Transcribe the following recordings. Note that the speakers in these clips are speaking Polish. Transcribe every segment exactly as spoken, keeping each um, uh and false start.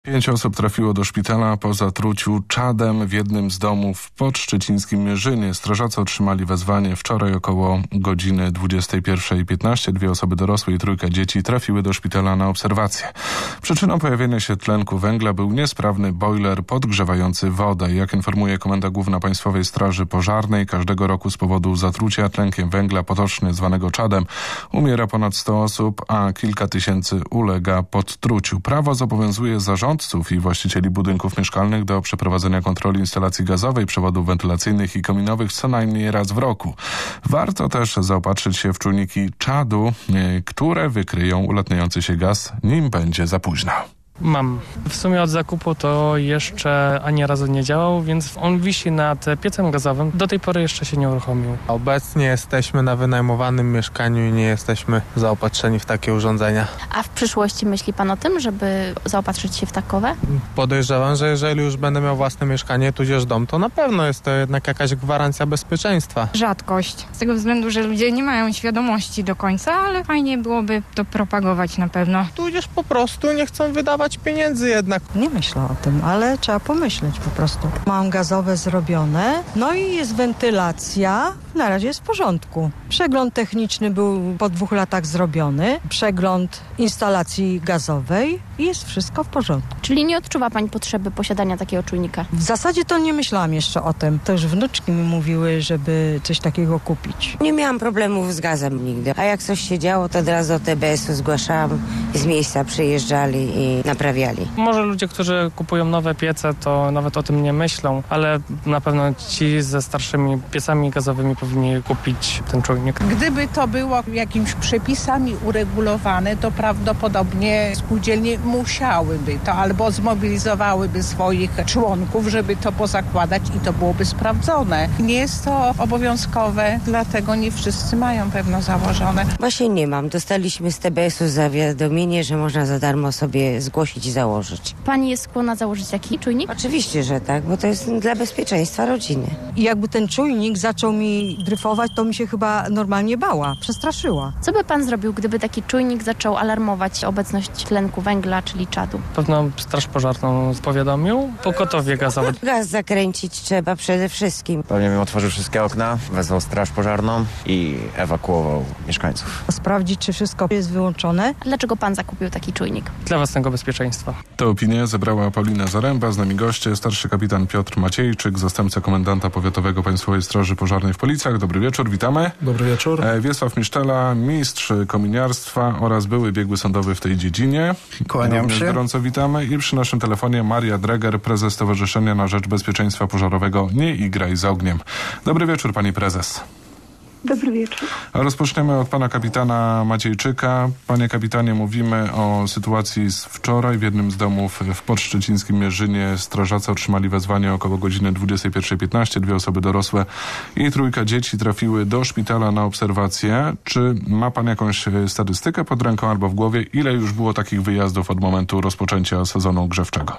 Pięć osób trafiło do szpitala po zatruciu czadem w jednym z domów pod szczecińskim Mierzynie. Strażacy otrzymali wezwanie wczoraj około godziny dwudziestej pierwszej piętnaście. Dwie osoby dorosłe i trójka dzieci trafiły do szpitala na obserwację. Przyczyną pojawienia się tlenku węgla był niesprawny bojler podgrzewający wodę. Jak informuje Komenda Główna Państwowej Straży Pożarnej, każdego roku z powodu zatrucia tlenkiem węgla, potocznie zwanego czadem, umiera ponad sto osób, a kilka tysięcy ulega podtruciu. Prawo zobowiązuje zarząd i właścicieli budynków mieszkalnych do przeprowadzenia kontroli instalacji gazowej, przewodów wentylacyjnych i kominowych co najmniej raz w roku. Warto też zaopatrzyć się w czujniki czadu, które wykryją ulatniający się gaz, nim będzie za późno. Mam. W sumie od zakupu to jeszcze ani razu nie działał, więc on wisi nad piecem gazowym. Do tej pory jeszcze się nie uruchomił. Obecnie jesteśmy na wynajmowanym mieszkaniu i nie jesteśmy zaopatrzeni w takie urządzenia. A w przyszłości myśli pan o tym, żeby zaopatrzyć się w takowe? Podejrzewam, że jeżeli już będę miał własne mieszkanie, tudzież dom, to na pewno jest to jednak jakaś gwarancja bezpieczeństwa. Rzadkość. Z tego względu, że ludzie nie mają świadomości do końca, ale fajnie byłoby to propagować na pewno. Tudzież po prostu nie chcą wydawać pieniędzy jednak. Nie myślę o tym, ale trzeba pomyśleć po prostu. Mam gazowe zrobione, no i jest wentylacja, na razie jest w porządku. Przegląd techniczny był po dwóch latach zrobiony, przegląd instalacji gazowej i jest wszystko w porządku. Czyli nie odczuwa pani potrzeby posiadania takiego czujnika? W zasadzie to nie myślałam jeszcze o tym. To już wnuczki mi mówiły, żeby coś takiego kupić. Nie miałam problemów z gazem nigdy, a jak coś się działo, to od razu do T B S-u zgłaszałam, z miejsca przyjeżdżali i naprawiali. Może ludzie, którzy kupują nowe piece, to nawet o tym nie myślą, ale na pewno ci ze starszymi piecami gazowymi powinni kupić ten czujnik. Gdyby to było jakimiś przepisami uregulowane, to prawdopodobnie spółdzielnie musiałyby to albo zmobilizowałyby swoich członków, żeby to pozakładać i to byłoby sprawdzone. Nie jest to obowiązkowe, dlatego nie wszyscy mają pewno założone. Właśnie nie mam. Dostaliśmy z T B S-u zawiadomienie, że można za darmo sobie zgłosić i założyć. Pani jest skłonna założyć taki czujnik? Oczywiście, że tak, bo to jest dla bezpieczeństwa rodziny. I jakby ten czujnik zaczął mi dryfować, to mi się chyba normalnie bała, przestraszyła. Co by pan zrobił, gdyby taki czujnik zaczął alarmować obecność tlenku węgla, czyli czadu? Pewno straż pożarną powiadomił, pogotowie gazowe. Gaz zakręcić trzeba przede wszystkim. Pewnie bym otworzył wszystkie okna, wezwał straż pożarną i ewakuował mieszkańców. Sprawdzić, czy wszystko jest wyłączone. A dlaczego pan zakupił taki czujnik? Dla własnego bezpieczeństwa. Tę opinię zebrała Paulina Zaręba, z nami goście, starszy kapitan Piotr Maciejczyk, zastępca komendanta powiatowego Państwowej Straży Pożarnej w Policjach. Dobry wieczór, witamy. Dobry wieczór. E, Wiesław Miszczela, mistrz kominiarstwa oraz były biegły sądowy w tej dziedzinie. Kłaniam się. Gorąco witamy. I przy naszym telefonie Maria Dreger, prezes Stowarzyszenia na Rzecz Bezpieczeństwa Pożarowego Nie igraj z ogniem. Dobry wieczór, pani prezes. Dobry wieczór. A rozpoczniemy od pana kapitana Maciejczyka. Panie kapitanie, mówimy o sytuacji z wczoraj. W jednym z domów w podszczecińskim Mierzynie strażacy otrzymali wezwanie około godziny dwudziestej pierwszej piętnaście. Dwie osoby dorosłe i trójka dzieci trafiły do szpitala na obserwację. Czy ma pan jakąś statystykę pod ręką albo w głowie? Ile już było takich wyjazdów od momentu rozpoczęcia sezonu grzewczego?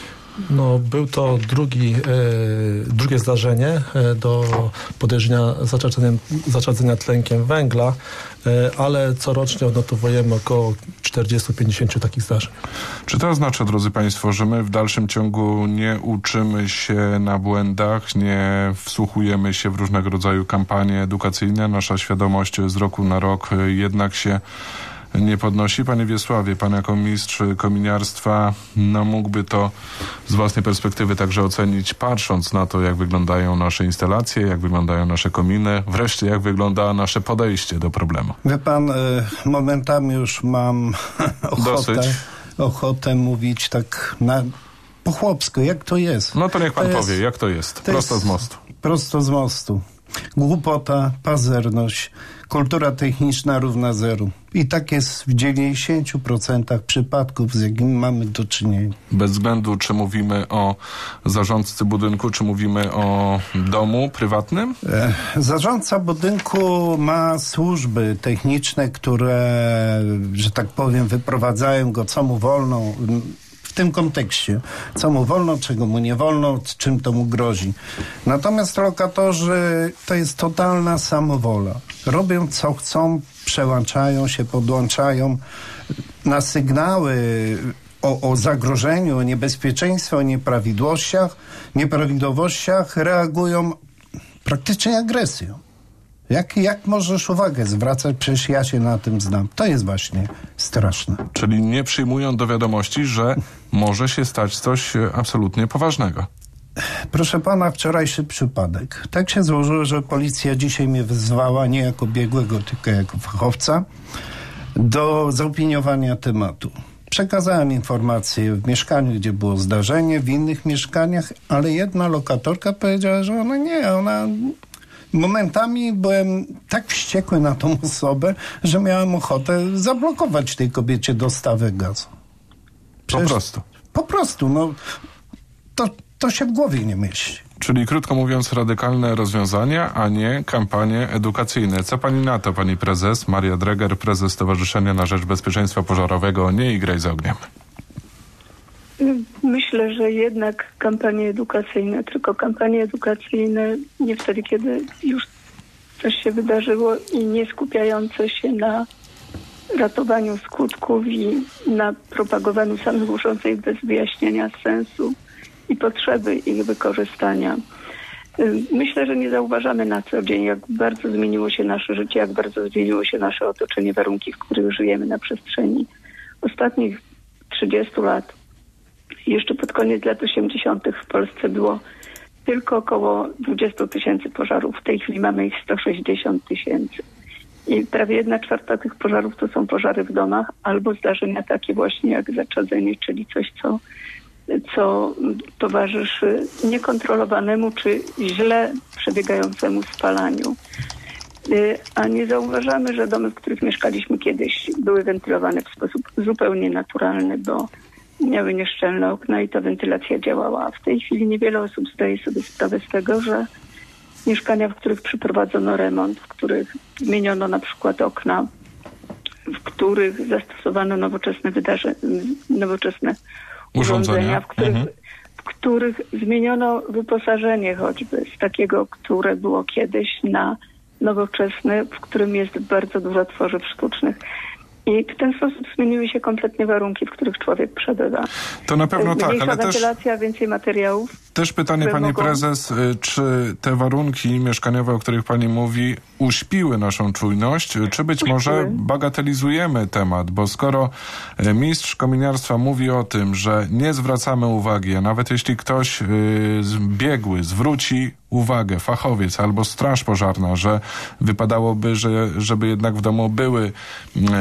No, był to drugi, e, drugie zdarzenie e, do podejrzenia zaczadzenia, zaczadzenia tlenkiem węgla, e, ale corocznie odnotowujemy około czterdzieści do pięćdziesięciu takich zdarzeń. Czy to oznacza, drodzy państwo, że my w dalszym ciągu nie uczymy się na błędach, nie wsłuchujemy się w różnego rodzaju kampanie edukacyjne? Nasza świadomość z roku na rok jednak się nie podnosi. Panie Wiesławie, pan jako mistrz kominiarstwa, no mógłby to z własnej perspektywy także ocenić, patrząc na to, jak wyglądają nasze instalacje, jak wyglądają nasze kominy, wreszcie jak wygląda nasze podejście do problemu. Wie pan, momentami już mam ochotę, ochotę mówić tak na, po chłopsku, jak to jest. No to niech pan to powie, jest, jak to jest. To prosto jest z mostu. Prosto z mostu. Głupota, pazerność, kultura techniczna równa zeru. I tak jest w dziewięćdziesięciu procentach przypadków, z jakimi mamy do czynienia. Bez względu, czy mówimy o zarządcy budynku, czy mówimy o domu prywatnym? Zarządca budynku ma służby techniczne, które, że tak powiem, wyprowadzają go, co mu wolno. W tym kontekście, co mu wolno, czego mu nie wolno, czym to mu grozi. Natomiast lokatorzy to jest totalna samowola. Robią co chcą, przełączają się, podłączają na sygnały o, o zagrożeniu, o niebezpieczeństwie, o nieprawidłowościach, nieprawidłowościach reagują praktycznie agresją. Jak, jak możesz uwagę zwracać? Przecież ja się na tym znam. To jest właśnie straszne. Czyli nie przyjmują do wiadomości, że może się stać coś absolutnie poważnego. Proszę pana, wczorajszy przypadek. Tak się złożyło, że policja dzisiaj mnie wezwała nie jako biegłego, tylko jako fachowca do zaopiniowania tematu. Przekazałem informację w mieszkaniu, gdzie było zdarzenie, w innych mieszkaniach, ale jedna lokatorka powiedziała, że ona nie, ona... Momentami byłem tak wściekły na tą osobę, że miałem ochotę zablokować tej kobiecie dostawę gazu. Przecież po prostu. Po prostu, no to, to się w głowie nie mieści. Czyli krótko mówiąc radykalne rozwiązania, a nie kampanie edukacyjne. Co pani na to, pani prezes? Maria Dreger, prezes Stowarzyszenia na Rzecz Bezpieczeństwa Pożarowego. Nie igraj z ogniem. Myślę, że jednak kampanie edukacyjne, tylko kampanie edukacyjne nie wtedy, kiedy już coś się wydarzyło i nie skupiające się na ratowaniu skutków i na propagowaniu samych urządzeń bez wyjaśnienia sensu i potrzeby ich wykorzystania. Myślę, że nie zauważamy na co dzień, jak bardzo zmieniło się nasze życie, jak bardzo zmieniło się nasze otoczenie, warunki, w których żyjemy na przestrzeni ostatnich trzydziestu lat. Jeszcze pod koniec lat osiemdziesiątych w Polsce było tylko około dwadzieścia tysięcy pożarów. W tej chwili mamy ich sto sześćdziesiąt tysięcy. I prawie jedna czwarta tych pożarów to są pożary w domach albo zdarzenia takie właśnie jak zaczadzenie, czyli coś, co, co towarzyszy niekontrolowanemu czy źle przebiegającemu spalaniu. A nie zauważamy, że domy, w których mieszkaliśmy kiedyś, były wentylowane w sposób zupełnie naturalny, bo miały nieszczelne okna i ta wentylacja działała. A w tej chwili niewiele osób zdaje sobie sprawę z tego, że mieszkania, w których przeprowadzono remont, w których zmieniono na przykład okna, w których zastosowano nowoczesne wydarzenia, nowoczesne urządzenia, urządzenia w, których, mhm. w których zmieniono wyposażenie choćby z takiego, które było kiedyś, na nowoczesne, w którym jest bardzo dużo tworzyw sztucznych. I w ten sposób zmieniły się kompletnie warunki, w których człowiek przebywa. To na pewno tak, Mniejsza ale wentylacja, też... więcej materiałów. Też pytanie, pani mogą... prezes, czy te warunki mieszkaniowe, o których pani mówi, uśpiły naszą czujność, czy być uśpiły. może bagatelizujemy temat? Bo skoro mistrz kominiarstwa mówi o tym, że nie zwracamy uwagi, a nawet jeśli ktoś yy, biegły zwróci uwagę, fachowiec albo straż pożarna, że wypadałoby, że, żeby jednak w domu były yy, yy,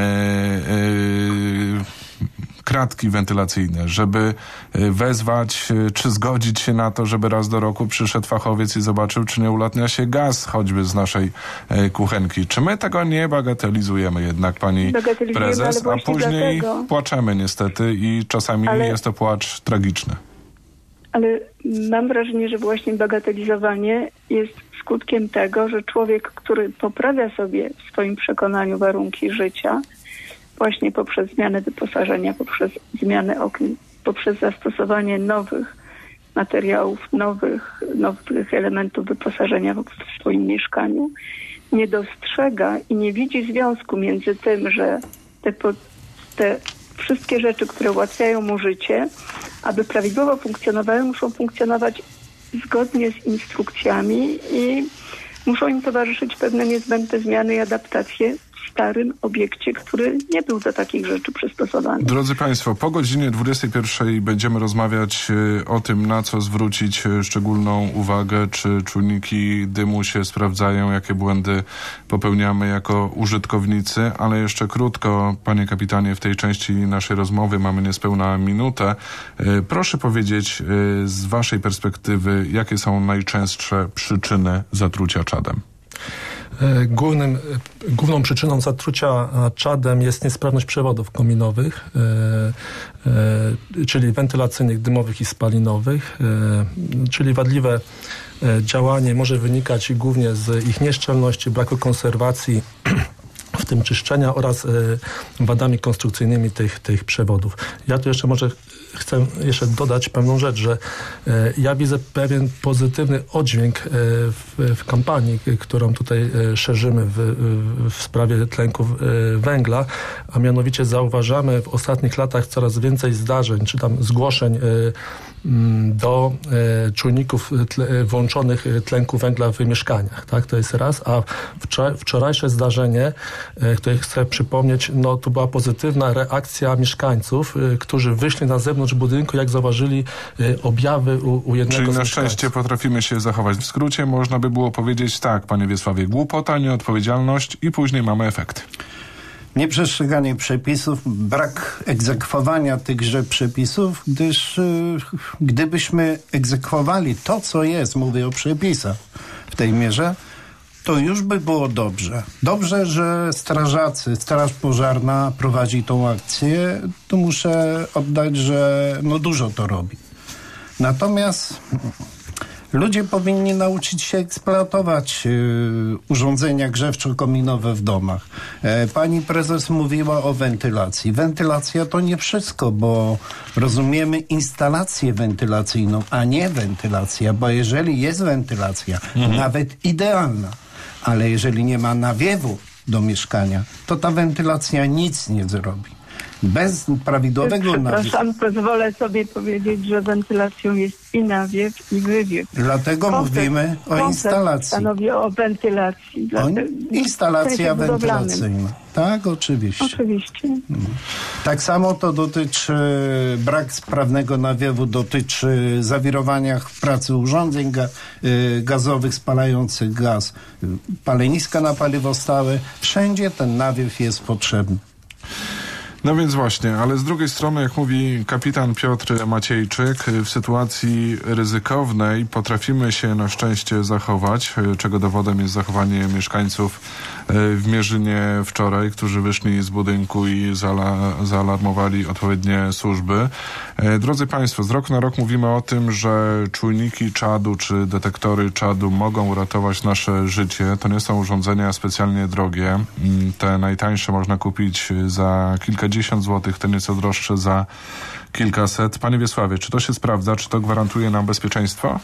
kratki wentylacyjne, żeby wezwać, czy zgodzić się na to, żeby raz do roku przyszedł fachowiec i zobaczył, czy nie ulatnia się gaz choćby z naszej kuchenki. Czy my tego nie bagatelizujemy jednak, pani prezes, a później dlatego... płaczemy niestety i czasami ale... jest to płacz tragiczny. Ale mam wrażenie, że właśnie bagatelizowanie jest skutkiem tego, że człowiek, który poprawia sobie w swoim przekonaniu warunki życia, właśnie poprzez zmianę wyposażenia, poprzez zmianę okien, poprzez zastosowanie nowych materiałów, nowych, nowych elementów wyposażenia w swoim mieszkaniu, nie dostrzega i nie widzi związku między tym, że te, te wszystkie rzeczy, które ułatwiają mu życie, aby prawidłowo funkcjonowały, muszą funkcjonować zgodnie z instrukcjami i muszą im towarzyszyć pewne niezbędne zmiany i adaptacje w starym obiekcie, który nie był do takich rzeczy przystosowany. Drodzy Państwo, po godzinie dwudziestej pierwszej będziemy rozmawiać o tym, na co zwrócić szczególną uwagę, czy czujniki dymu się sprawdzają, jakie błędy popełniamy jako użytkownicy, ale jeszcze krótko, panie kapitanie, w tej części naszej rozmowy mamy niespełna minutę. Proszę powiedzieć z waszej perspektywy, jakie są najczęstsze przyczyny zatrucia czadem? Głównym, główną przyczyną zatrucia czadem jest niesprawność przewodów kominowych, e, e, czyli wentylacyjnych, dymowych i spalinowych, e, czyli wadliwe działanie może wynikać głównie z ich nieszczelności, braku konserwacji, w w tym czyszczenia oraz wadami konstrukcyjnymi tych, tych przewodów. Ja tu jeszcze może chcę jeszcze dodać pewną rzecz, że ja widzę pewien pozytywny oddźwięk w, w kampanii, którą tutaj szerzymy w, w sprawie tlenku węgla, a mianowicie zauważamy w ostatnich latach coraz więcej zdarzeń, czy tam zgłoszeń do e, czujników tle, włączonych tlenku węgla w mieszkaniach, tak? To jest raz, a wczor- wczorajsze zdarzenie, e, które chcę przypomnieć, no to była pozytywna reakcja mieszkańców, e, którzy wyszli na zewnątrz budynku, jak zauważyli e, objawy u, u jednego Czyli z na mieszkańców. szczęście potrafimy się zachować. W skrócie można by było powiedzieć tak, panie Wiesławie, głupota, nieodpowiedzialność i później mamy efekt. Nieprzestrzeganie przepisów, brak egzekwowania tychże przepisów, gdyż y, gdybyśmy egzekwowali to, co jest, mówię o przepisach w tej mierze, to już by było dobrze. Dobrze, że strażacy, Straż Pożarna prowadzi tą akcję, to muszę oddać, że no dużo to robi. Natomiast ludzie powinni nauczyć się eksploatować y, urządzenia grzewczo-kominowe w domach. E, pani prezes mówiła o wentylacji. Wentylacja to nie wszystko, bo rozumiemy instalację wentylacyjną, a nie wentylacja, bo jeżeli jest wentylacja, mhm. nawet idealna, ale jeżeli nie ma nawiewu do mieszkania, to ta wentylacja nic nie zrobi. Bez prawidłowego nawiewu. Przepraszam, pozwolę sobie powiedzieć, że wentylacją jest i nawiew, i wywiew. Dlatego koncept, mówimy o instalacji. Stanowi o wentylacji. O instalacja wentylacyjna. Tak, oczywiście. Oczywiście. Tak samo to dotyczy, brak sprawnego nawiewu dotyczy zawirowania w pracy urządzeń ga, y, gazowych spalających gaz. Paleniska na paliwo stałe. Wszędzie ten nawiew jest potrzebny. No więc właśnie, ale z drugiej strony, jak mówi kapitan Piotr Maciejczyk, w sytuacji ryzykownej potrafimy się na szczęście zachować, czego dowodem jest zachowanie mieszkańców w Mierzynie wczoraj, którzy wyszli z budynku i zaala- zaalarmowali odpowiednie służby. Drodzy Państwo, z roku na rok mówimy o tym, że czujniki czadu czy detektory czadu mogą uratować nasze życie. To nie są urządzenia specjalnie drogie. Te najtańsze można kupić za kilkadziesiąt złotych, te nieco droższe za kilkaset. Panie Wiesławie, czy to się sprawdza? Czy to gwarantuje nam bezpieczeństwo?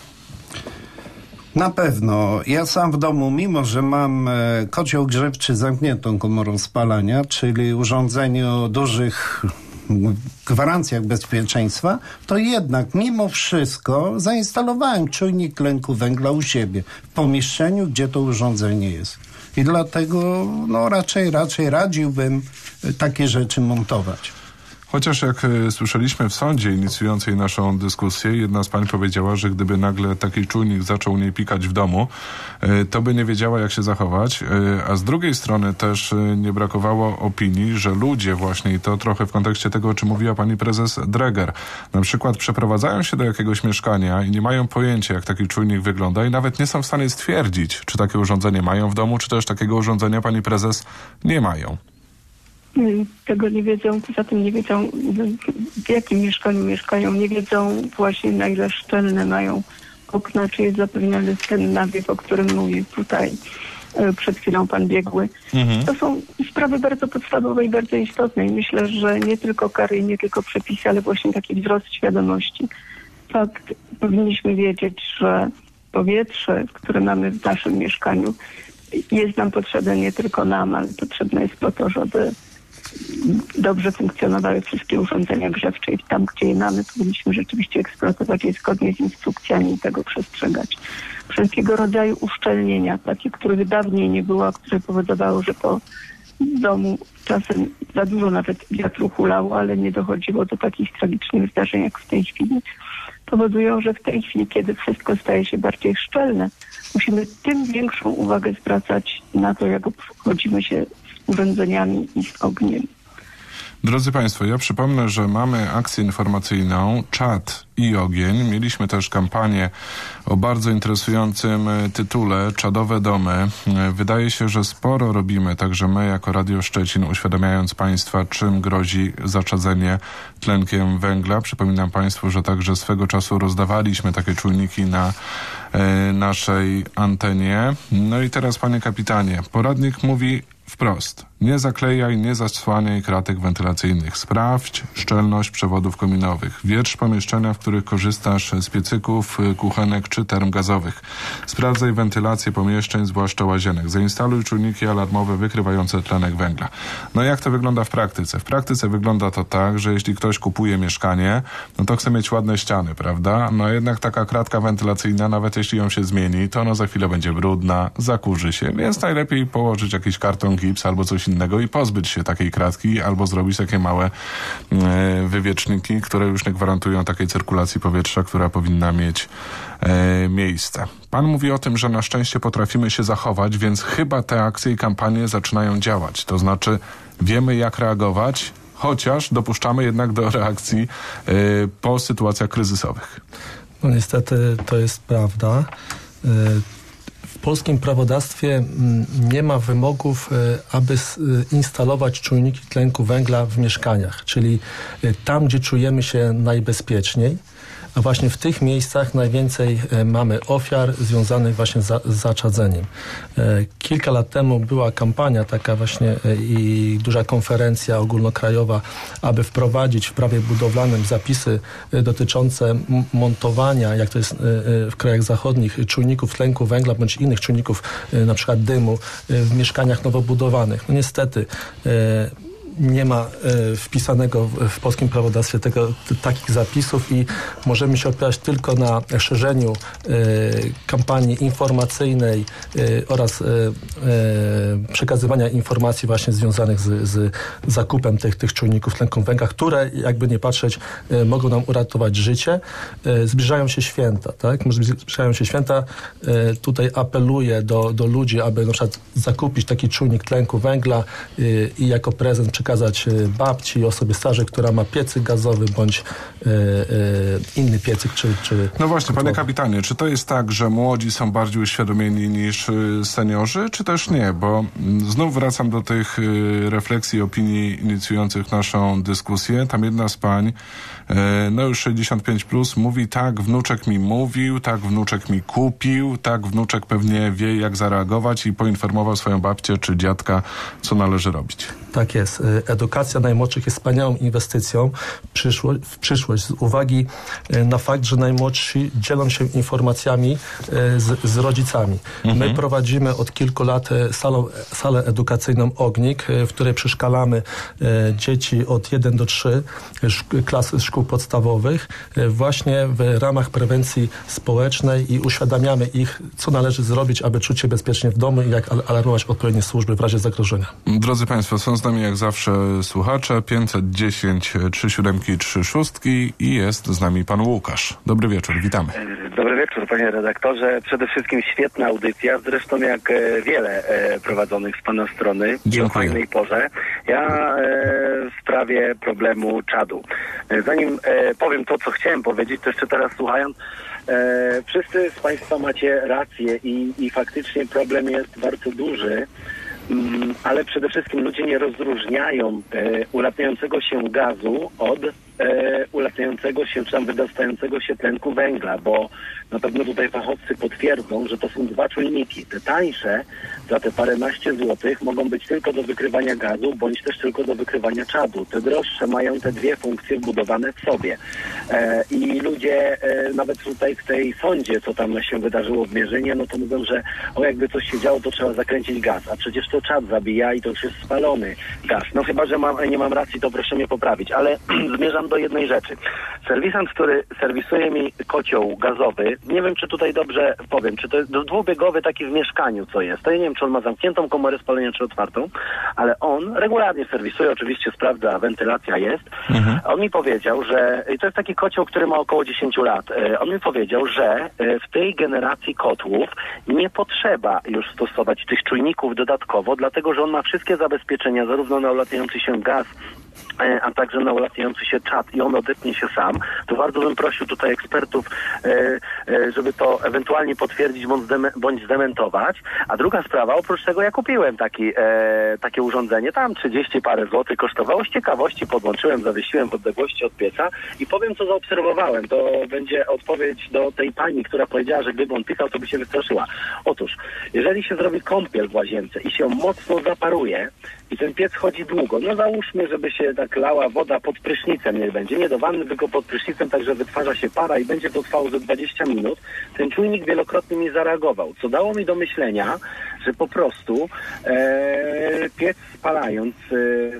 Na pewno. Ja sam w domu, mimo że mam e, kocioł grzewczy z zamkniętą komorą spalania, czyli urządzenie o dużych gwarancjach bezpieczeństwa, to jednak mimo wszystko zainstalowałem czujnik tlenku węgla u siebie, w pomieszczeniu, gdzie to urządzenie jest. I dlatego no, raczej, raczej radziłbym takie rzeczy montować. Chociaż jak y, słyszeliśmy w sądzie inicjującej naszą dyskusję, jedna z pań powiedziała, że gdyby nagle taki czujnik zaczął u niej pikać w domu, y, to by nie wiedziała, jak się zachować. Y, a z drugiej strony też y, nie brakowało opinii, że ludzie właśnie, i to trochę w kontekście tego, o czym mówiła pani prezes Dreger, na przykład przeprowadzają się do jakiegoś mieszkania i nie mają pojęcia, jak taki czujnik wygląda i nawet nie są w stanie stwierdzić, czy takie urządzenie mają w domu, czy też takiego urządzenia pani prezes nie mają. Tego nie wiedzą, poza tym nie wiedzą, w jakim mieszkaniu mieszkają, nie wiedzą właśnie, na ile szczelne mają okna, czy jest zapewniony ten nawiew, o którym mówił tutaj przed chwilą pan biegły. Mhm. To są sprawy bardzo podstawowe i bardzo istotne i myślę, że nie tylko kary i nie tylko przepisy, ale właśnie taki wzrost świadomości. Fakt, powinniśmy wiedzieć, że powietrze, które mamy w naszym mieszkaniu, jest nam potrzebne nie tylko nam, ale potrzebne jest po to, żeby dobrze funkcjonowały wszystkie urządzenia grzewcze i tam, gdzie je mamy, powinniśmy rzeczywiście eksploatować je zgodnie z instrukcjami i tego przestrzegać. Wszelkiego rodzaju uszczelnienia, takie, których dawniej nie było, a które powodowało, że po domu czasem za dużo nawet wiatru hulało, ale nie dochodziło do takich tragicznych zdarzeń jak w tej chwili, powodują, że w tej chwili, kiedy wszystko staje się bardziej szczelne, musimy tym większą uwagę zwracać na to, jak obchodzimy się z urządzeniami i z ogniem. Drodzy Państwo, ja przypomnę, że mamy akcję informacyjną Czad i ogień. Mieliśmy też kampanię o bardzo interesującym tytule Czadowe domy. Wydaje się, że sporo robimy, także my jako Radio Szczecin, uświadamiając Państwa, czym grozi zaczadzenie tlenkiem węgla. Przypominam Państwu, że także swego czasu rozdawaliśmy takie czujniki na e, naszej antenie. No i teraz, panie kapitanie, poradnik mówi wprost. Nie zaklejaj, nie zasłaniaj kratek wentylacyjnych. Sprawdź szczelność przewodów kominowych. Wietrz pomieszczenia, w których korzystasz z piecyków, kuchenek czy term gazowych. Sprawdzaj wentylację pomieszczeń, zwłaszcza łazienek. Zainstaluj czujniki alarmowe wykrywające tlenek węgla. No jak to wygląda w praktyce? W praktyce wygląda to tak, że jeśli ktoś kupuje mieszkanie, no to chce mieć ładne ściany, prawda? No jednak taka kratka wentylacyjna, nawet jeśli ją się zmieni, to ona za chwilę będzie brudna, zakurzy się, więc najlepiej położyć jakiś karton gips albo coś innego i pozbyć się takiej kratki, albo zrobić takie małe e, wywieczniki, które już nie gwarantują takiej cyrkulacji powietrza, która powinna mieć e, miejsce. Pan mówi o tym, że na szczęście potrafimy się zachować, więc chyba te akcje i kampanie zaczynają działać. To znaczy wiemy, jak reagować, chociaż dopuszczamy jednak do reakcji e, po sytuacjach kryzysowych. No niestety to jest prawda. E, W polskim prawodawstwie nie ma wymogów, aby instalować czujniki tlenku węgla w mieszkaniach, czyli tam, gdzie czujemy się najbezpieczniej, a właśnie w tych miejscach najwięcej mamy ofiar związanych właśnie z zaczadzeniem. Kilka lat temu była kampania taka właśnie i duża konferencja ogólnokrajowa, aby wprowadzić w prawie budowlanym zapisy dotyczące montowania, jak to jest w krajach zachodnich, czujników tlenku węgla bądź innych czujników, na przykład dymu, w mieszkaniach nowobudowanych. No niestety nie ma e, wpisanego w, w polskim prawodawstwie tego, t, takich zapisów i możemy się opierać tylko na szerzeniu e, kampanii informacyjnej e, oraz e, e, przekazywania informacji właśnie związanych z, z zakupem tych, tych czujników tlenku węgla, które jakby nie patrzeć e, mogą nam uratować życie. E, zbliżają się święta, tak? Zbliżają się święta. E, tutaj apeluję do, do ludzi, aby na przykład zakupić taki czujnik tlenku węgla e, i jako prezent przekazać babci, osobie starzej, która ma piecyk gazowy bądź e, e, inny piecyk. Czy, czy no właśnie, panie kapitanie, czy to jest tak, że młodzi są bardziej uświadomieni niż seniorzy, czy też nie? Bo znów wracam do tych refleksji i opinii inicjujących naszą dyskusję. Tam jedna z pań, no już sześćdziesiąt pięć plus, mówi tak, wnuczek mi mówił, tak, wnuczek mi kupił, tak, wnuczek pewnie wie, jak zareagować i poinformował swoją babcię czy dziadka, co należy robić. Tak jest. Edukacja najmłodszych jest wspaniałą inwestycją w przyszłość, w przyszłość z uwagi na fakt, że najmłodsi dzielą się informacjami z, z rodzicami. Mhm. My prowadzimy od kilku lat salą, salę edukacyjną Ognik, w której przeszkalamy dzieci od jeden do trzech klas szkół podstawowych właśnie w ramach prewencji społecznej i uświadamiamy ich, co należy zrobić, aby czuć się bezpiecznie w domu i jak alarmować odpowiednie służby w razie zagrożenia. Drodzy Państwo, są z nami jak zawsze słuchacze pięćset dziesięć trzy siódemki trzy szóstki i jest z nami pan Łukasz. Dobry wieczór, witamy. Dobry wieczór, panie redaktorze. Przede wszystkim świetna audycja, zresztą jak wiele prowadzonych z pana strony. Dziękuję. I o fajnej porze. Ja w sprawie problemu czadu. Zanim powiem to, co chciałem powiedzieć, to jeszcze teraz słuchając, wszyscy z państwa macie rację i, i faktycznie problem jest bardzo duży. Ale przede wszystkim ludzie nie rozróżniają e, ulatniającego się gazu od e, ulatniającego się, czy tam wydostającego się tlenku węgla, bo na pewno tutaj fachowcy potwierdzą, że to są dwa czujniki. Te tańsze za te paręnaście złotych mogą być tylko do wykrywania gazu, bądź też tylko do wykrywania czadu. Te droższe mają te dwie funkcje wbudowane w sobie. E, I ludzie e, nawet tutaj w tej sądzie, co tam się wydarzyło w Mierzynie, no to mówią, że o jakby coś się działo, to trzeba zakręcić gaz, a przecież to czad zabija i to już jest spalony gaz. No chyba, że mam, nie mam racji, to proszę mnie poprawić, ale zmierzam do jednej rzeczy. Serwisant, który serwisuje mi kocioł gazowy, nie wiem, czy tutaj dobrze powiem, czy to jest dwubiegowy taki w mieszkaniu, co jest. To ja nie wiem, czy on ma zamkniętą komorę spalenia, czy otwartą, ale on regularnie serwisuje, oczywiście sprawdza, wentylacja jest. Mhm. On mi powiedział, że to jest taki kocioł, który ma około dziesięć lat. On mi powiedział, że w tej generacji kotłów nie potrzeba już stosować tych czujników dodatkowo, dlatego, że on ma wszystkie zabezpieczenia, zarówno na ulatniający się gaz, a także na ulatujący się czad i on odetnie się sam, to bardzo bym prosił tutaj ekspertów, żeby to ewentualnie potwierdzić bądź zdementować. A druga sprawa, oprócz tego ja kupiłem taki, takie urządzenie, tam trzydzieści parę złotych kosztowało, z ciekawości podłączyłem, zawiesiłem w odległości od pieca i powiem, co zaobserwowałem. To będzie odpowiedź do tej pani, która powiedziała, że gdyby on pykał, to by się wystraszyła. Otóż, jeżeli się zrobi kąpiel w łazience i się mocno zaparuje i ten piec chodzi długo, no załóżmy, żeby się tak lała woda pod prysznicem, niech będzie, nie do wanny, tylko pod prysznicem, także wytwarza się para i będzie to trwało ze dwadzieścia minut, ten czujnik wielokrotnie mi zareagował, co dało mi do myślenia, że po prostu e, piec spalając e,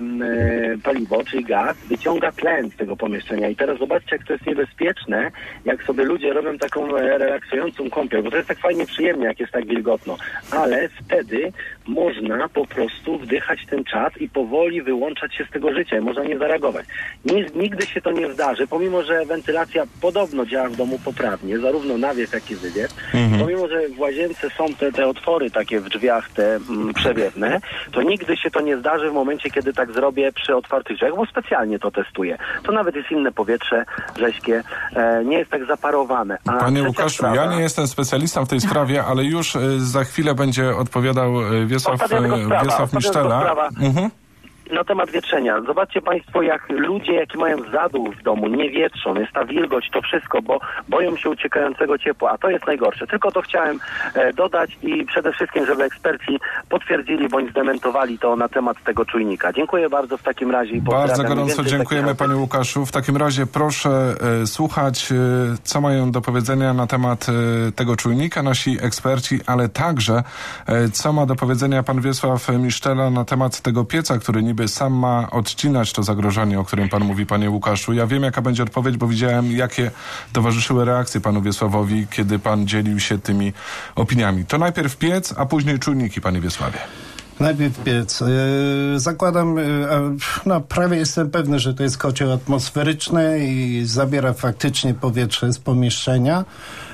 e, paliwo, czyli gaz, wyciąga tlen z tego pomieszczenia. I teraz zobaczcie, jak to jest niebezpieczne, jak sobie ludzie robią taką e, relaksującą kąpiel, bo to jest tak fajnie przyjemnie, jak jest tak wilgotno. Ale wtedy można po prostu wdychać ten czad i powoli wyłączać się z tego życia i można nie zareagować. Nigdy się to nie zdarzy, pomimo że wentylacja podobno działa w domu poprawnie, zarówno nawiew, jak i wywiew. Mhm. Pomimo że w łazience są te, te otwory takie w drzwiach, te mm, przewiewne, to nigdy się to nie zdarzy w momencie, kiedy tak zrobię przy otwartych drzwiach, bo specjalnie to testuję. To nawet jest inne powietrze rześkie, e, nie jest tak zaparowane. A Panie Łukaszu, sprawa... ja nie jestem specjalistą w tej sprawie, ale już e, za chwilę będzie odpowiadał e, Wiesław, e, Wiesław Misztela. Mhm. Na temat wietrzenia. Zobaczcie Państwo, jak ludzie, jaki mają zadół w domu, nie wietrzą, jest ta wilgoć, to wszystko, bo boją się uciekającego ciepła, a to jest najgorsze. Tylko to chciałem e, dodać i przede wszystkim, żeby eksperci potwierdzili bądź zdementowali to na temat tego czujnika. Dziękuję bardzo w takim razie. I bardzo gorąco dziękujemy Panie Łukaszu. W takim razie proszę e, słuchać, e, co mają do powiedzenia na temat e, tego czujnika nasi eksperci, ale także e, co ma do powiedzenia Pan Wiesław Misztela na temat tego pieca, który niby sam ma odcinać to zagrożenie, o którym Pan mówi, Panie Łukaszu. Ja wiem, jaka będzie odpowiedź, bo widziałem, jakie towarzyszyły reakcje Panu Wiesławowi, kiedy Pan dzielił się tymi opiniami. To najpierw piec, a później czujniki, Panie Wiesławie. Najpierw piec. Yy, zakładam, yy, no prawie jestem pewny, że to jest kocioł atmosferyczny i zabiera faktycznie powietrze z pomieszczenia.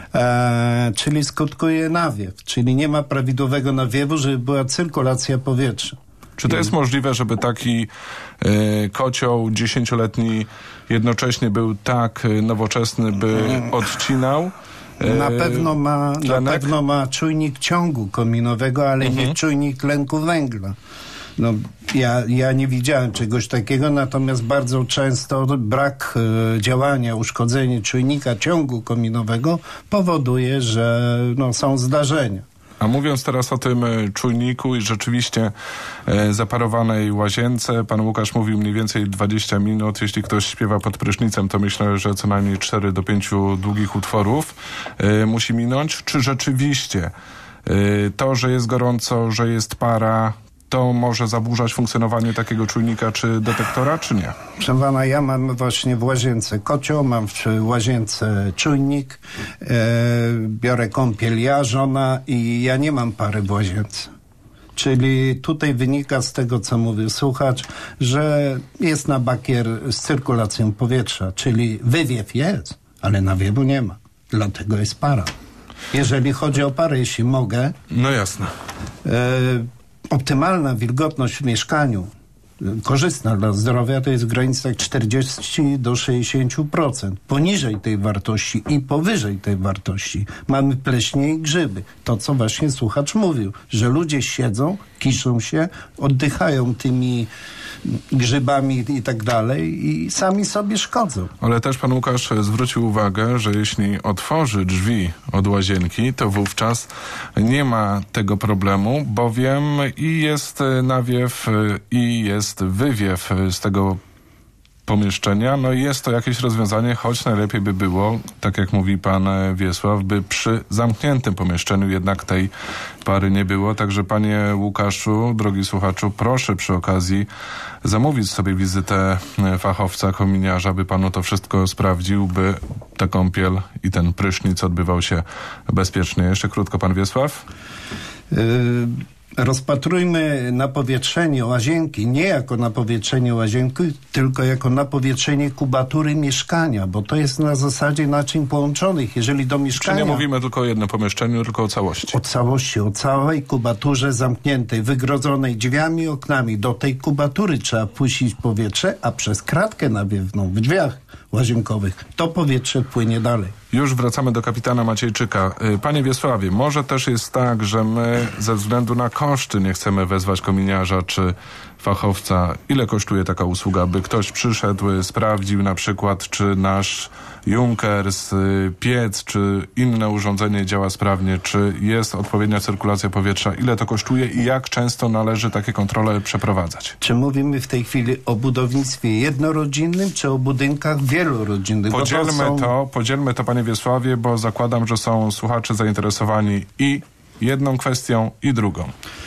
E, czyli skutkuje nawiew, czyli nie ma prawidłowego nawiewu, żeby była cyrkulacja powietrza. Czy to jest możliwe, żeby taki y, kocioł dziesięcioletni jednocześnie był tak y, nowoczesny, by odcinał? Y, na pewno ma, na pewno ma czujnik ciągu kominowego, ale mhm. nie czujnik tlenku węgla. No, ja, ja nie widziałem czegoś takiego, natomiast bardzo często brak y, działania, uszkodzenie czujnika ciągu kominowego powoduje, że no, są zdarzenia. A mówiąc teraz o tym czujniku i rzeczywiście e, zaparowanej łazience, pan Łukasz mówił mniej więcej dwadzieścia minut. Jeśli ktoś śpiewa pod prysznicem, to myślę, że co najmniej cztery do pięciu długich utworów e, musi minąć. Czy rzeczywiście e, to, że jest gorąco, że jest para, to może zaburzać funkcjonowanie takiego czujnika czy detektora, czy nie? Proszę pana, ja mam właśnie w łazience kocioł, mam w łazience czujnik, e, biorę kąpiel ja, żona i ja nie mam pary w łazience. Czyli tutaj wynika z tego, co mówił słuchacz, że jest na bakier z cyrkulacją powietrza, czyli wywiew jest, ale nawiewu nie ma. Dlatego jest para. Jeżeli chodzi o parę, jeśli mogę... No jasne. E, optymalna wilgotność w mieszkaniu, korzystna dla zdrowia, to jest w granicach czterdzieści do sześćdziesięciu procent. Poniżej tej wartości i powyżej tej wartości mamy pleśnie i grzyby. To, co właśnie słuchacz mówił, że ludzie siedzą, kiszą się, oddychają tymi grzybami i tak dalej i sami sobie szkodzą. Ale też pan Łukasz zwrócił uwagę, że jeśli otworzy drzwi od łazienki, to wówczas nie ma tego problemu, bowiem i jest nawiew, i jest wywiew z tego pomieszczenia. No i jest to jakieś rozwiązanie, choć najlepiej by było, tak jak mówi pan Wiesław, by przy zamkniętym pomieszczeniu jednak tej pary nie było. Także panie Łukaszu, drogi słuchaczu, proszę przy okazji zamówić sobie wizytę fachowca, kominiarza, by panu to wszystko sprawdził, by ta kąpiel i ten prysznic odbywał się bezpiecznie. Jeszcze krótko pan Wiesław. Yy... Rozpatrujmy napowietrzenie łazienki nie jako napowietrzenie łazienki, tylko jako napowietrzenie kubatury mieszkania, bo to jest na zasadzie naczyń połączonych. Jeżeli do mieszkania... Czy nie mówimy tylko o jednym pomieszczeniu, tylko o całości? O całości, o całej kubaturze zamkniętej, wygrodzonej drzwiami, oknami. Do tej kubatury trzeba puścić powietrze, a przez kratkę nawiewną w drzwiach łazienkowych to powietrze płynie dalej. Już wracamy do kapitana Maciejczyka. Panie Wiesławie, może też jest tak, że my ze względu na koszty nie chcemy wezwać kominiarza czy fachowca. Ile kosztuje taka usługa, by ktoś przyszedł, sprawdził na przykład, czy nasz Junkers, piec, czy inne urządzenie działa sprawnie, czy jest odpowiednia cyrkulacja powietrza? Ile to kosztuje i jak często należy takie kontrole przeprowadzać? Czy mówimy w tej chwili o budownictwie jednorodzinnym, czy o budynkach wielorodzinnych? Podzielmy to, są... to, podzielmy to, panie Wiesławie, bo zakładam, że są słuchacze zainteresowani i jedną kwestią, i drugą.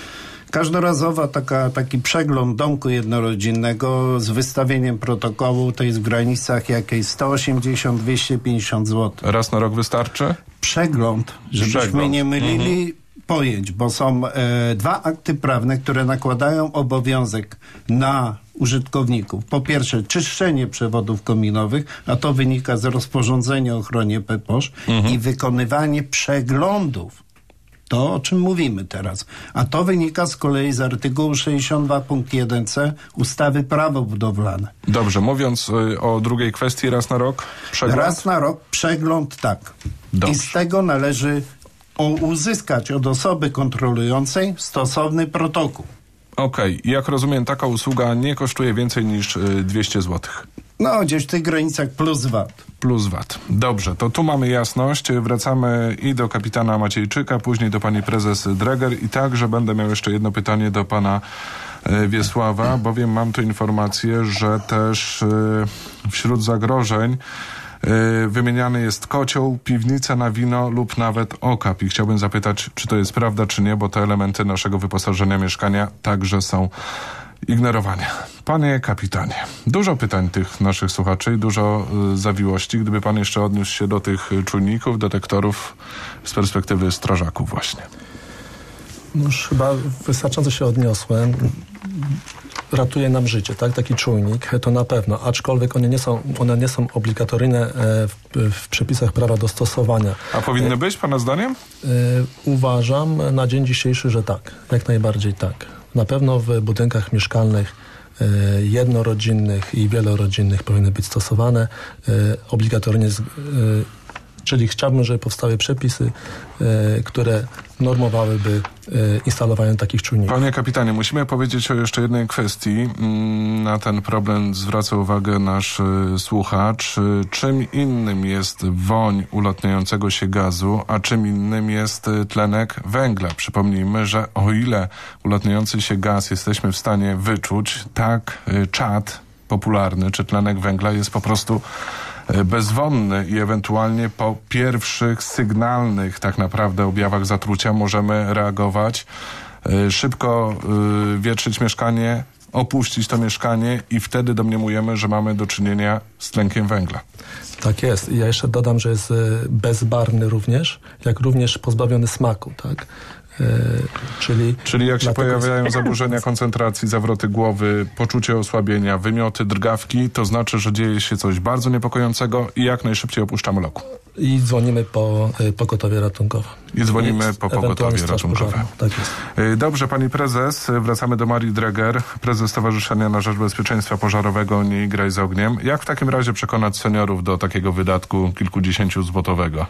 Każdorazowa taka, taki przegląd domku jednorodzinnego z wystawieniem protokołu to jest w granicach jakieś sto osiemdziesiąt do dwieście pięćdziesiąt złotych. Raz na rok wystarczy? Przegląd, żebyśmy Przegląd. nie mylili Mhm. pojęć, bo są e, dwa akty prawne, które nakładają obowiązek na użytkowników. Po pierwsze, czyszczenie przewodów kominowych, a to wynika z rozporządzenia o ochronie P P O Sz mhm. i wykonywanie przeglądów. To, o czym mówimy teraz. A to wynika z kolei z artykułu sześćdziesiąt dwa punkt jeden c ustawy Prawo budowlane. Dobrze, mówiąc y, o drugiej kwestii, raz na rok przegląd? Raz na rok przegląd, tak. Dobrze. I z tego należy o, uzyskać od osoby kontrolującej stosowny protokół. Okej, okay. Jak rozumiem, taka usługa nie kosztuje więcej niż y, dwieście złotych. No, gdzieś w tych granicach plus V A T. Plus V A T. Dobrze, to tu mamy jasność. Wracamy i do kapitana Maciejczyka, później do pani prezes Dreger i także będę miał jeszcze jedno pytanie do pana e, Wiesława, bowiem mam tu informację, że też e, wśród zagrożeń e, wymieniany jest kocioł, piwnica na wino lub nawet okap. I chciałbym zapytać, czy to jest prawda, czy nie, bo te elementy naszego wyposażenia mieszkania także są ignorowania. Panie kapitanie, dużo pytań tych naszych słuchaczy i dużo y, zawiłości. Gdyby pan jeszcze odniósł się do tych czujników, detektorów z perspektywy strażaków właśnie. No już chyba wystarczająco się odniosłem. Ratuje nam życie, tak? Taki czujnik, to na pewno, aczkolwiek one nie są, one nie są obligatoryjne w, w przepisach prawa do stosowania. A powinny być, pana zdaniem? Uważam na dzień dzisiejszy, że tak. Jak najbardziej tak. Na pewno w budynkach mieszkalnych jednorodzinnych i wielorodzinnych powinny być stosowane obligatoryjnie, czyli chciałbym, żeby powstały przepisy, które normowałyby instalowanie takich czujników. Panie kapitanie, musimy powiedzieć o jeszcze jednej kwestii. Na ten problem zwraca uwagę nasz słuchacz. Czym innym jest woń ulotniającego się gazu, a czym innym jest tlenek węgla. Przypomnijmy, że o ile ulotniający się gaz jesteśmy w stanie wyczuć, tak czad popularny czy tlenek węgla jest po prostu bezwonny i ewentualnie po pierwszych sygnalnych tak naprawdę objawach zatrucia możemy reagować, szybko wietrzyć mieszkanie, opuścić to mieszkanie i wtedy domniemujemy, że mamy do czynienia z tlenkiem węgla. Tak jest. I ja jeszcze dodam, że jest bezbarwny również, jak również pozbawiony smaku, tak? Czyli, Czyli jak się pojawiają jest... zaburzenia koncentracji, zawroty głowy, poczucie osłabienia, wymioty, drgawki, to znaczy, że dzieje się coś bardzo niepokojącego i jak najszybciej opuszczamy lokal. I dzwonimy po pogotowie ratunkowe. I dzwonimy I po pogotowie ratunkowe. Tak jest. Dobrze, pani prezes, wracamy do Marii Dreger, prezes Stowarzyszenia na Rzecz Bezpieczeństwa Pożarowego Nie Igraj z Ogniem. Jak w takim razie przekonać seniorów do takiego wydatku kilkudziesięciu złotowego?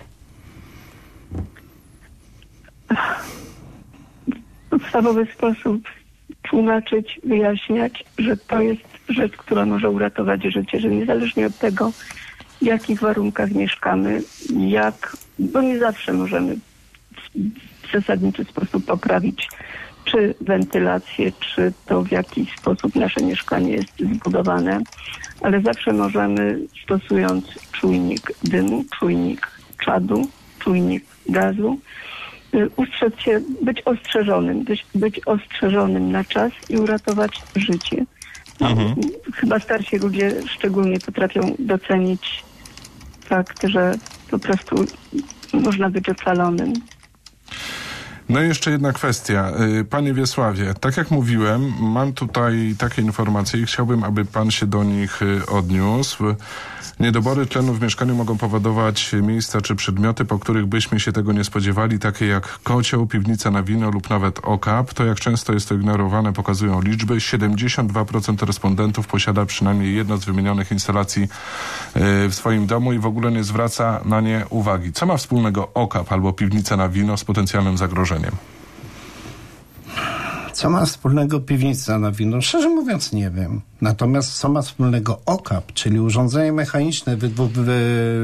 W podstawowy sposób tłumaczyć, wyjaśniać, że to jest rzecz, która może uratować życie, że niezależnie od tego, w jakich warunkach mieszkamy, jak, bo nie zawsze możemy w zasadniczy sposób poprawić czy wentylację, czy to w jaki sposób nasze mieszkanie jest zbudowane, ale zawsze możemy, stosując czujnik dymu, czujnik czadu, czujnik gazu, ustrzec się, być ostrzeżonym, być, być ostrzeżonym na czas i uratować życie. No, mhm. Chyba starsi ludzie szczególnie potrafią docenić fakt, że po prostu można być ocalonym. No i jeszcze jedna kwestia. Panie Wiesławie, tak jak mówiłem, mam tutaj takie informacje i chciałbym, aby pan się do nich odniósł. Niedobory tlenu w mieszkaniu mogą powodować miejsca czy przedmioty, po których byśmy się tego nie spodziewali, takie jak kocioł, piwnica na wino lub nawet okap. To, jak często jest to ignorowane, pokazują liczby. siedemdziesiąt dwa procent respondentów posiada przynajmniej jedno z wymienionych instalacji w swoim domu i w ogóle nie zwraca na nie uwagi. Co ma wspólnego okap albo piwnica na wino z potencjalnym zagrożeniem? Co ma wspólnego piwnica na wino? Szczerze mówiąc nie wiem. Natomiast co ma wspólnego okap, czyli urządzenie mechaniczne wy, wy,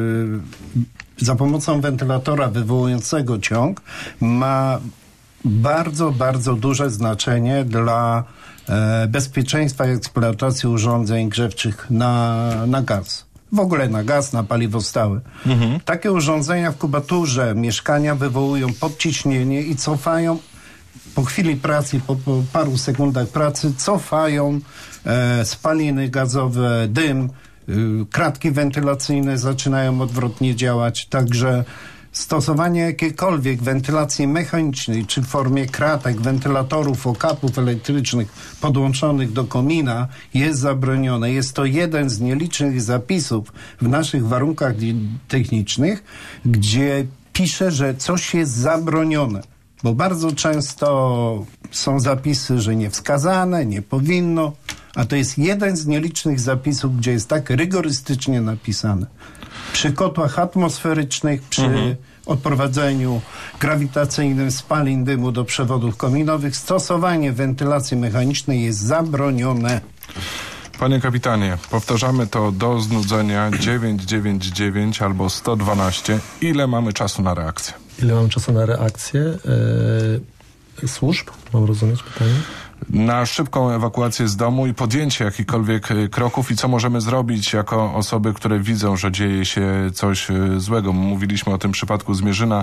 za pomocą wentylatora wywołującego ciąg, ma bardzo, bardzo duże znaczenie dla e, bezpieczeństwa i eksploatacji urządzeń grzewczych na, na gaz. W ogóle na gaz, na paliwo stałe. Mhm. Takie urządzenia w kubaturze mieszkania wywołują podciśnienie i cofają po chwili pracy, po, po paru sekundach pracy, cofają e, spaliny gazowe, dym, y, kratki wentylacyjne zaczynają odwrotnie działać. Także stosowanie jakiejkolwiek wentylacji mechanicznej, czy w formie kratek, wentylatorów, okapów elektrycznych podłączonych do komina jest zabronione. Jest to jeden z nielicznych zapisów w naszych warunkach technicznych, gdzie pisze, że coś jest zabronione. Bo bardzo często są zapisy, że nie wskazane, nie powinno, a to jest jeden z nielicznych zapisów, gdzie jest tak rygorystycznie napisane. Przy kotłach atmosferycznych, przy mhm. odprowadzeniu grawitacyjnym spalin dymu do przewodów kominowych stosowanie wentylacji mechanicznej jest zabronione. Panie kapitanie, powtarzamy to do znudzenia dziewięć dziewięć dziewięć albo sto dwanaście. Ile mamy czasu na reakcję? Ile mamy czasu na reakcję? Yy, służb? Mam rozumieć pytanie? Na szybką ewakuację z domu i podjęcie jakichkolwiek kroków i co możemy zrobić jako osoby, które widzą, że dzieje się coś złego. Mówiliśmy o tym przypadku z Mierzyna.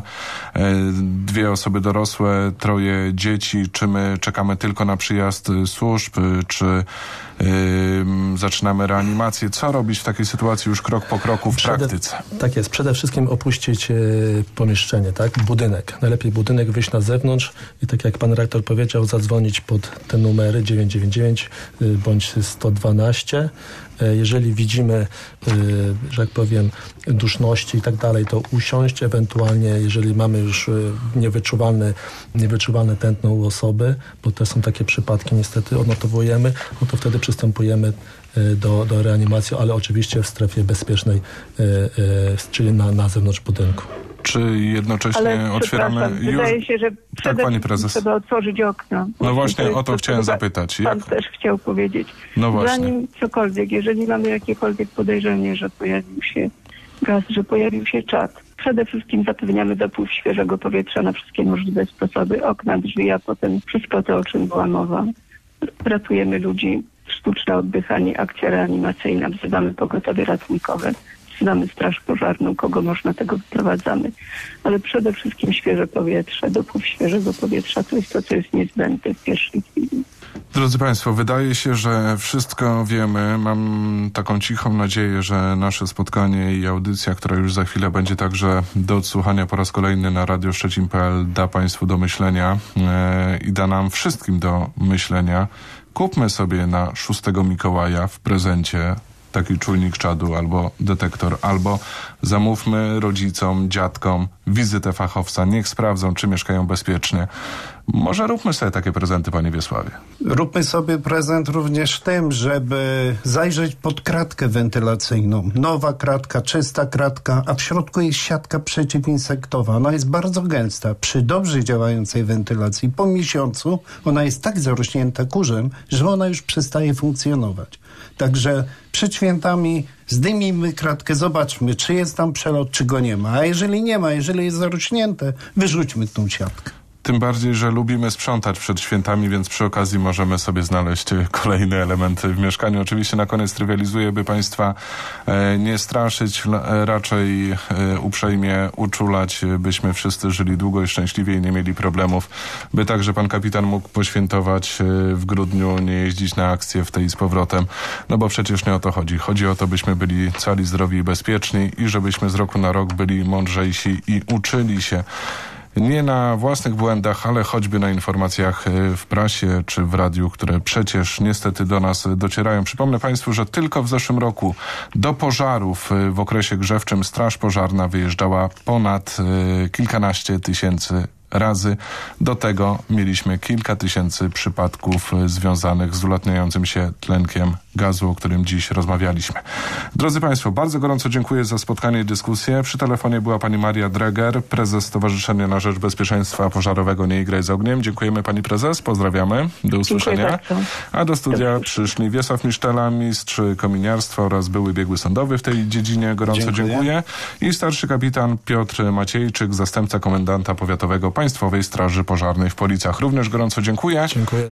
Dwie osoby dorosłe, troje dzieci. Czy my czekamy tylko na przyjazd służb, czy yy, zaczynamy reanimację? Co robić w takiej sytuacji już krok po kroku w Przede, praktyce? Tak jest. Przede wszystkim opuścić yy, pomieszczenie, tak? Budynek. Najlepiej budynek, wyjść na zewnątrz i tak jak pan rektor powiedział, zadzwonić pod te numery dziewięć dziewięć dziewięć bądź sto dwanaście. Jeżeli widzimy, że jak powiem, duszności i tak dalej, to usiąść, ewentualnie jeżeli mamy już niewyczuwalne, niewyczuwalne tętno u osoby, bo to są takie przypadki, niestety odnotowujemy, no to wtedy przystępujemy do, do reanimacji, ale oczywiście w strefie bezpiecznej, czyli na, na zewnątrz budynku. Czy jednocześnie Ale otwieramy... Wydaje już... się, że tak, pani prezes. trzeba otworzyć okna. No właśnie, to o to to, chciałem co zapytać. Pan Jak... też chciał powiedzieć. No właśnie. Zanim cokolwiek, jeżeli mamy jakiekolwiek podejrzenie, że pojawił się gaz, że pojawił się czad, przede wszystkim zapewniamy dopływ świeżego powietrza na wszystkie możliwe sposoby. Okna, drzwi, a potem wszystko to, o czym była mowa. Ratujemy ludzi, sztuczne oddychanie, akcja reanimacyjna, wzywamy pogotowie ratunkowe. Wzywamy straż pożarną, kogo można, tego wyprowadzamy. Ale przede wszystkim świeże powietrze, dopływ świeżego powietrza to jest to, co jest niezbędne w pierwszej chwili. Drodzy Państwo, wydaje się, że wszystko wiemy. Mam taką cichą nadzieję, że nasze spotkanie i audycja, która już za chwilę będzie także do odsłuchania po raz kolejny na radio szczecin kropka p l, da Państwu do myślenia e, i da nam wszystkim do myślenia. Kupmy sobie na szóstego Mikołaja w prezencie taki czujnik czadu albo detektor, albo zamówmy rodzicom, dziadkom wizytę fachowca. Niech sprawdzą, czy mieszkają bezpiecznie. Może róbmy sobie takie prezenty, panie Wiesławie. Róbmy sobie prezent również tym, żeby zajrzeć pod kratkę wentylacyjną. Nowa kratka, czysta kratka, a w środku jest siatka przeciwinsektowa. Ona jest bardzo gęsta. Przy dobrze działającej wentylacji po miesiącu ona jest tak zarośnięta kurzem, że ona już przestaje funkcjonować. Także przed świętami zdejmijmy kratkę, zobaczmy, czy jest tam przelot, czy go nie ma. A jeżeli nie ma, jeżeli jest zarośnięte, wyrzućmy tą siatkę. Tym bardziej, że lubimy sprzątać przed świętami, więc przy okazji możemy sobie znaleźć kolejne elementy w mieszkaniu. Oczywiście na koniec trywializuję, by Państwa e, nie straszyć, e, raczej e, uprzejmie uczulać, byśmy wszyscy żyli długo i szczęśliwie i nie mieli problemów, by także pan kapitan mógł poświętować e, w grudniu, nie jeździć na akcję w tej z powrotem, no bo przecież nie o to chodzi. Chodzi o to, byśmy byli cali, zdrowi i bezpieczni i żebyśmy z roku na rok byli mądrzejsi i uczyli się. nie na własnych błędach, ale choćby na informacjach w prasie czy w radiu, które przecież niestety do nas docierają. Przypomnę Państwu, że tylko w zeszłym roku do pożarów w okresie grzewczym Straż Pożarna wyjeżdżała ponad kilkanaście tysięcy razy. Do tego mieliśmy kilka tysięcy przypadków związanych z ulatniającym się tlenkiem gazu, o którym dziś rozmawialiśmy. Drodzy Państwo, bardzo gorąco dziękuję za spotkanie i dyskusję. Przy telefonie była pani Maria Dreger, prezes Stowarzyszenia na Rzecz Bezpieczeństwa Pożarowego Nie Igraj z Ogniem. Dziękujemy pani prezes, pozdrawiamy. Do usłyszenia. A do studia przyszli Wiesław Misztela, mistrz kominiarstwa oraz były biegły sądowy w tej dziedzinie. Gorąco dziękuję. dziękuję. I starszy kapitan Piotr Maciejczyk, zastępca komendanta powiatowego Państwowej Straży Pożarnej w Policach. Również gorąco dziękuję. Dziękuję.